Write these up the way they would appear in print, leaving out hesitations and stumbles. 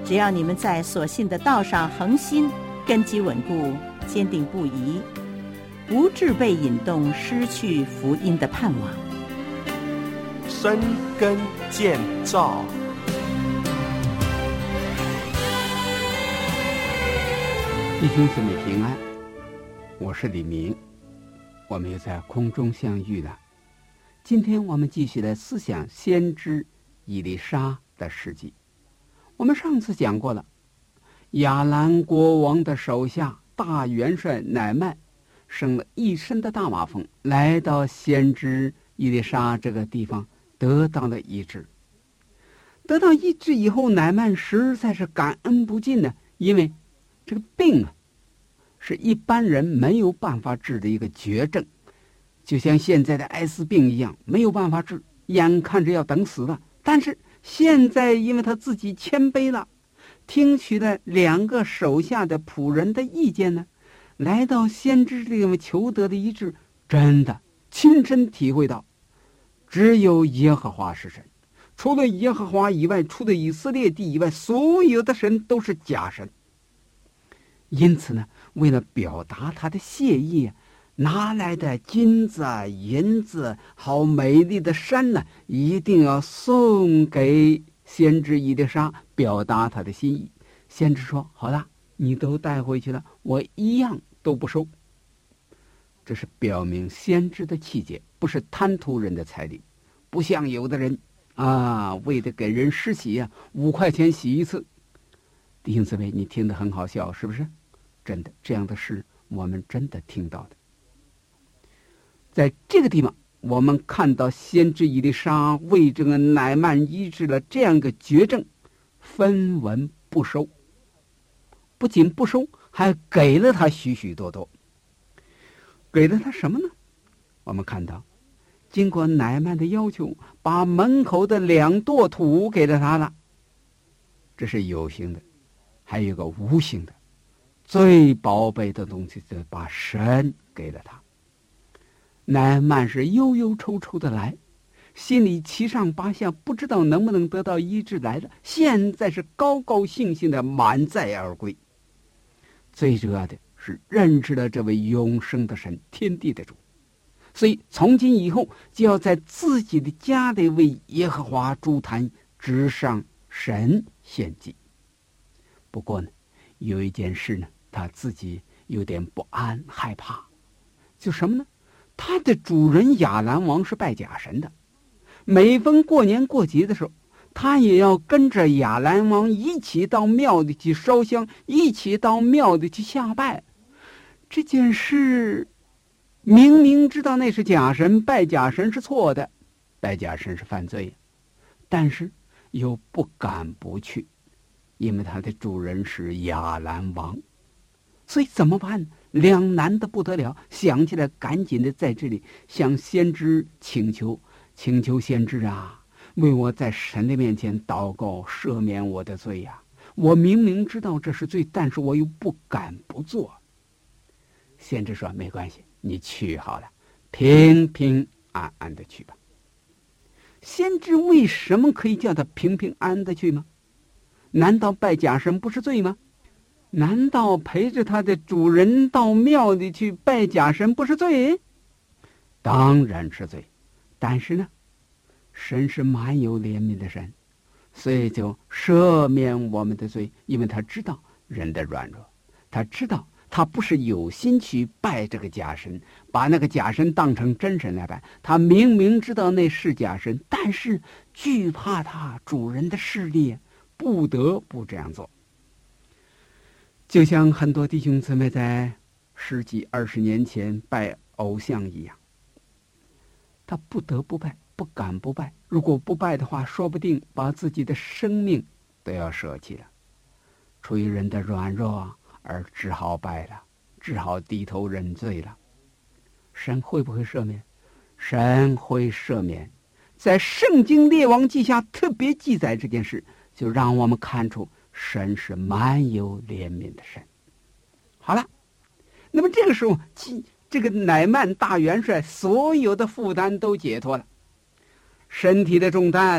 只要你们在所信的道上恒心，根基稳固，坚定不移，不致被引动失去福音的盼望。 深耕建造。 弟兄姊妹平安，我是李明，我们又在空中相遇了。今天我们继续来思想先知以利沙的事迹。我们上次讲过了，亚兰国王的手下大元帅乃曼生了一身的大麻风，来到先知以利沙这个地方，得到了医治。得到医治以后，乃曼实在是感恩不尽呢，因为这个病是一般人没有办法治的一个绝症，就像现在的艾滋病一样，没有办法治，眼看着要等死了。但是现在因为他自己谦卑了，听取了2个手下的仆人的意见呢，来到先知这个求得的医治，真的亲身体会到，只有耶和华是神，除了耶和华以外，除了以色列地以外，所有的神都是假神。因此呢，为了表达他的谢意，拿来的金子银子好美丽的山呢，一定要送给先知以利沙，表达他的心意。先知说好了，你都带回去了，我一样都不收。这是表明先知的气节，不是贪图人的财力，不像有的人为了给人施洗5块钱洗一次。弟兄姊妹，你听得很好笑，是不是？真的，这样的事我们真的听到的。在这个地方，我们看到先知以利沙为这个乃曼医治了这样一个绝症，分文不收，不仅不收，还给了他许许多多。给了他什么呢？我们看到经过乃曼的要求，把门口的2垛土给了他了，这是有形的。还有一个无形的，最宝贝的东西就是把神给了他。乃曼是忧忧愁愁的来，心里七上八下，不知道能不能得到医治来了，现在是高高兴兴的满载而归。最主要的是认识了这位永生的神，天地的主，所以从今以后就要在自己的家里为耶和华筑坛，直上神献祭。不过呢，有一件事呢，他自己有点不安害怕，就什么呢？他的主人亚兰王是拜假神的，每逢过年过节的时候，他也要跟着亚兰王一起到庙里去烧香，一起到庙里去下拜。这件事明明知道那是假神，拜假神是错的，拜假神是犯罪，但是又不敢不去，因为他的主人是亚兰王。所以怎么办？两难的不得了，想起来赶紧的在这里向先知请求先知为我在神的面前祷告，赦免我的罪我明明知道这是罪，但是我又不敢不做。先知说没关系，你去好了，平平安安的去吧。先知为什么可以叫他平平安安的去吗？难道拜假神不是罪吗？难道陪着他的主人到庙里去拜假神不是罪？当然是罪。但是呢，神是蛮有怜悯的神，所以就赦免我们的罪，因为他知道人的软弱，他知道他不是有心去拜这个假神，把那个假神当成真神来拜，他明明知道那是假神，但是惧怕他主人的势力，不得不这样做。就像很多弟兄姊妹在10几20年前拜偶像一样，他不得不拜，不敢不拜，如果不拜的话，说不定把自己的生命都要舍弃了。出于人的软弱而只好拜了，只好低头认罪了。神会不会赦免？神会赦免。在圣经列王记下特别记载这件事，就让我们看出神是蛮有怜悯的神。好了，那么这个时候，这个乃曼大元帅所有的负担都解脱了，身体的重担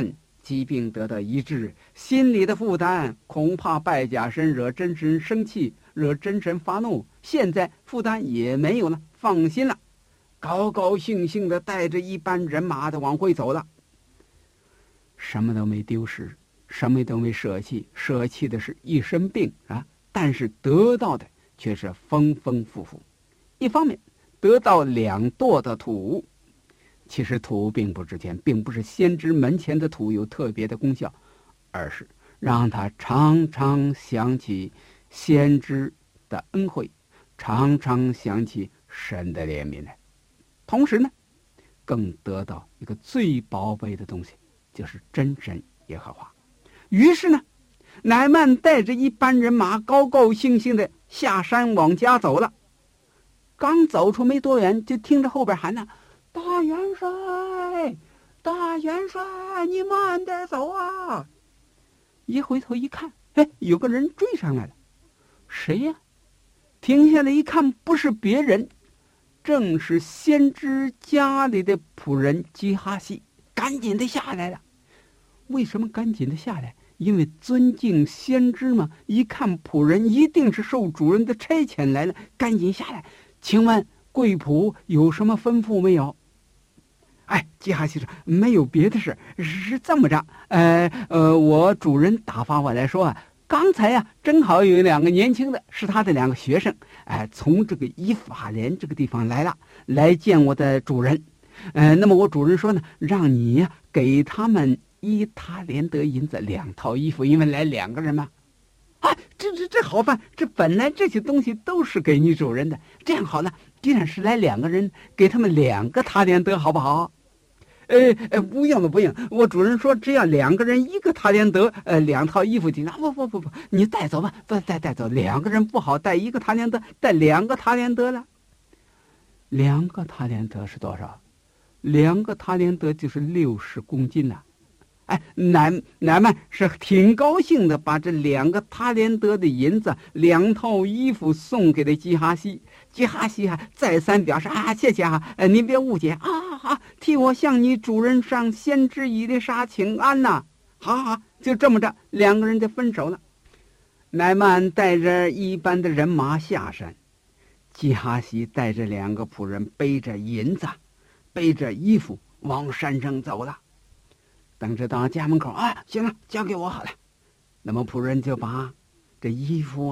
疾病得到医治，心里的负担恐怕败甲神惹真神生气，惹真神发怒。现在负担也没有了，放心了，高高兴兴的带着一班人马的往回走了。什么都没丢失，什么都没舍弃，舍弃的是一身病啊，但是得到的却是丰丰富富。一方面得到2垛的土，其实土并不值钱，并不是先知门前的土有特别的功效，而是让他常常想起先知的恩惠，常常想起神的怜悯来。同时呢，更得到一个最宝贝的东西，就是真神耶和华。于是呢，乃曼带着一班人马高高兴兴的下山往家走了。刚走出没多远，就听着后边喊呢：“大元帅，大元帅，你慢点走啊！”一回头一看，哎，有个人追上来了。谁呀？停下来一看，不是别人，正是先知家里的仆人基哈西。赶紧的下来了。为什么赶紧的下来？因为尊敬先知嘛，一看仆人一定是受主人的差遣来了，赶紧下来。请问贵仆有什么吩咐没有？哎，基哈西说没有别的事，是这么着，我主人打发我来说啊，刚才呀，正好有2个年轻的，是他的2个学生，从这个以法莲这个地方来了，来见我的主人。那么我主人说呢，让你呀给他们1他连得银子2套衣服，因为来2个人嘛。啊，这好办，这本来这些东西都是给你主人的，这样好了，既然是来2个人，给他们2个他连得好不好？不用了，不用。我主人说，只要2个人1个他连得，2套衣服就拿。不，你带走吧，带走。2个人不好带1个他连得，带2个他连得了。2个他连得是多少？2个他连得就是60公斤了。乃曼是挺高兴的，把这2个他连得的银子、2套衣服送给了基哈西。基哈西再三表示谢谢您别误解替我向你主人上先知以利沙请安呐。好，就这么着，2个人就分手了。乃曼带着一班的人马下山，基哈西带着2个仆人背着银子、背着衣服往山上走了。等着到家门口行了，交给我好了。那么仆人就把这衣服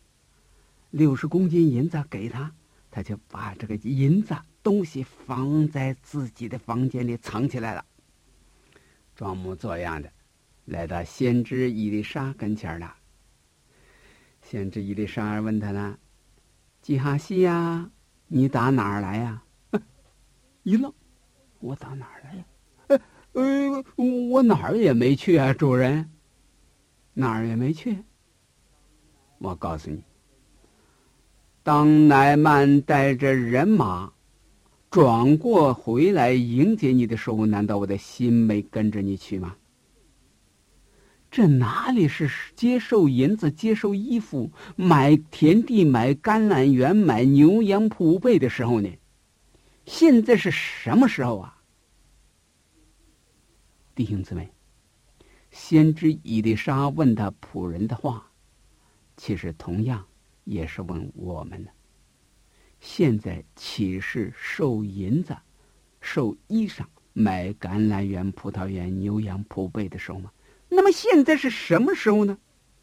60公斤银子给他，他就把这个银子东西放在自己的房间里藏起来了。装模作样的来到先知以利沙跟前了。先知以利沙问他了：“基哈西呀，你打哪儿来呀？”一愣，我打哪儿来呀？我哪儿也没去啊，主人。哪儿也没去。我告诉你，当乃曼带着人马转过回来迎接你的时候，难道我的心没跟着你去吗？这哪里是接受银子、接受衣服、买田地、买橄榄园、买牛羊仆辈的时候呢？现在是什么时候啊？弟兄姊妹，先知以利沙问他仆人的话，其实同样也是问我们的。现在岂是受银子、受衣裳、买橄榄园、葡萄园、牛羊仆辈的时候吗？那么现在是什么时候呢？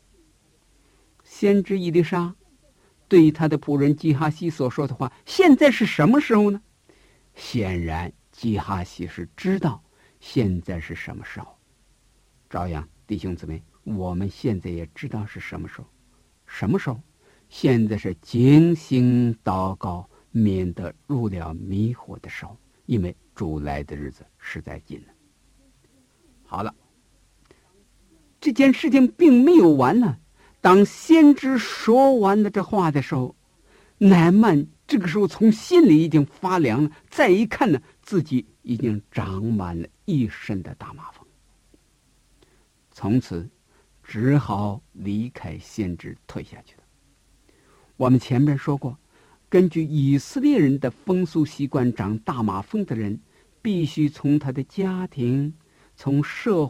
先知以利沙对他的仆人基哈西所说的话，现在是什么时候呢？显然基哈西是知道现在是什么时候。照样，弟兄姊妹，我们现在也知道是什么时候。什么时候？现在是警醒祷告，免得入了迷惑的时候，因为主来的日子实在近了。好了，这件事情并没有完呢。当先知说完了这话的时候，乃曼这个时候从心里已经发凉了，再一看呢，自己已经长满了一身的大麻风，从此只好离开先知，退下去了。我们前面说过，根据以色列人的风俗习惯，长大麻风的人必须从他的家庭、从社会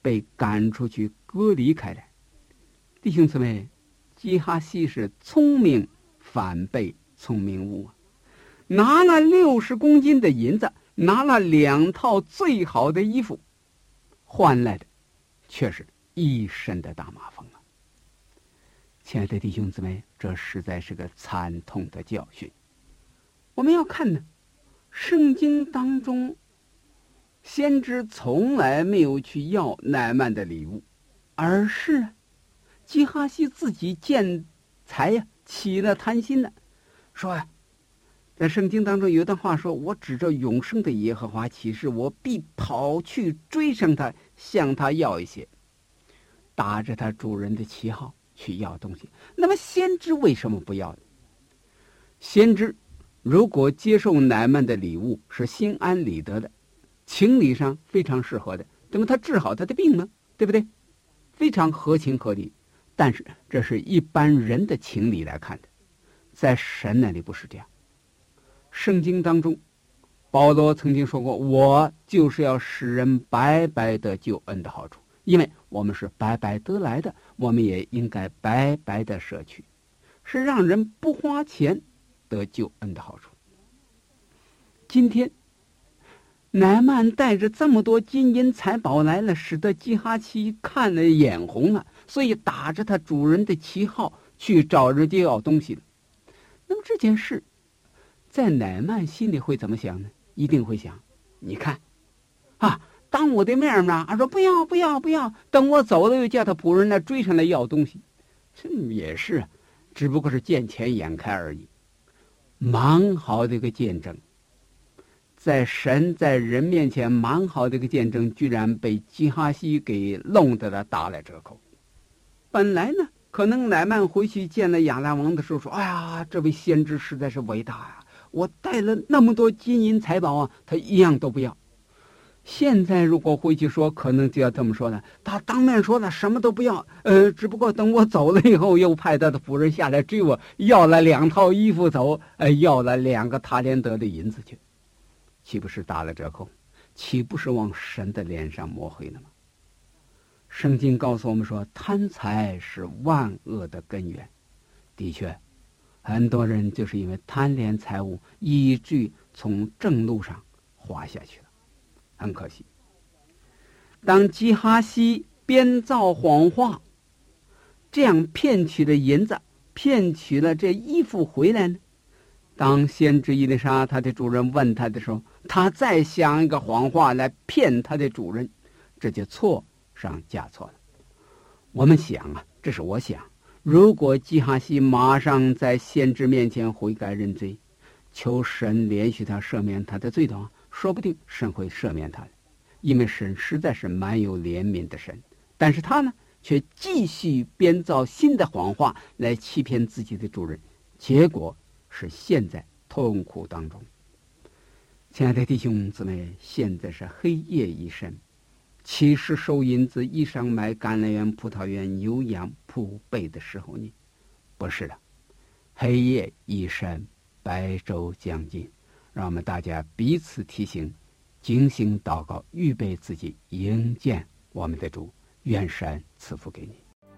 被赶出去，隔离开来。弟兄姊妹，基哈西是聪明反被聪明误啊！拿了60公斤的银子，拿了2套最好的衣服，换来的却是一身的大麻风啊！亲爱的弟兄姊妹，这实在是个惨痛的教训。我们要看呢，圣经当中先知从来没有去要乃縵的礼物，而是基哈西自己见财呀，起了贪心了，说呀，在圣经当中有一段话说，我指着永生的耶和华起誓，我必跑去追上他，向他要一些，打着他主人的旗号去要东西。那么先知为什么不要呢？先知如果接受乃縵的礼物是心安理得的，情理上非常适合的，那么他治好他的病吗？对不对？非常合情合理。但是这是一般人的情理来看的，在神那里不是这样。圣经当中保罗曾经说过，我就是要使人白白得救恩的好处，因为我们是白白得来的，我们也应该白白的舍去，是让人不花钱得救恩的好处。今天乃縵带着这么多金银财宝来了，使得基哈西看了眼红了，所以打着他主人的旗号去找人家要东西了。那么这件事在乃縵心里会怎么想呢？一定会想，你看啊，当我的面嘛，说不要不要不要，等我走了又叫他仆人来追上来要东西，这也是只不过是见钱眼开而已。蛮好的一个见证，在神在人面前蛮好的一个见证，居然被基哈西给弄得了打了折扣。本来呢，可能乃縵回去见了亚兰王的时候说，哎呀，这位先知实在是伟大呀，我带了那么多金银财宝啊，他一样都不要。现在如果回去说，可能就要这么说了，他当面说了什么都不要，只不过等我走了以后，又派他的仆人下来追我，要了2套衣服走，要了2个塔连德的银子去，岂不是打了折扣？岂不是往神的脸上抹黑了吗？圣经告诉我们说，贪财是万恶的根源。的确，很多人就是因为贪恋财物，以至于从正路上滑下去了，很可惜。当基哈西编造谎话，这样骗取了银子，骗取了这衣服回来呢，当先知以利沙他的主人问他的时候，他再想一个谎话来骗他的主人，这就错上加错了。我们想啊，这是我想，如果基哈西马上在先知面前悔改认罪，求神怜恤他，赦免他的罪的话，说不定神会赦免他的，因为神实在是蛮有怜悯的神。但是他呢，却继续编造新的谎话来欺骗自己的主人，结果是陷在痛苦当中。亲爱的弟兄姊妹，现在是黑夜已深，岂是收银子、衣裳买橄榄园、葡萄园、牛羊铺备的时候呢？不是的，黑夜已深，白昼将近。让我们大家彼此提醒，警醒祷告，预备自己迎见我们的主。愿神赐福给你。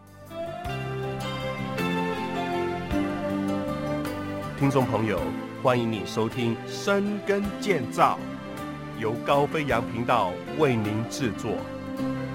听众朋友，欢迎你收听深耕建造，由高飞扬频道为您制作。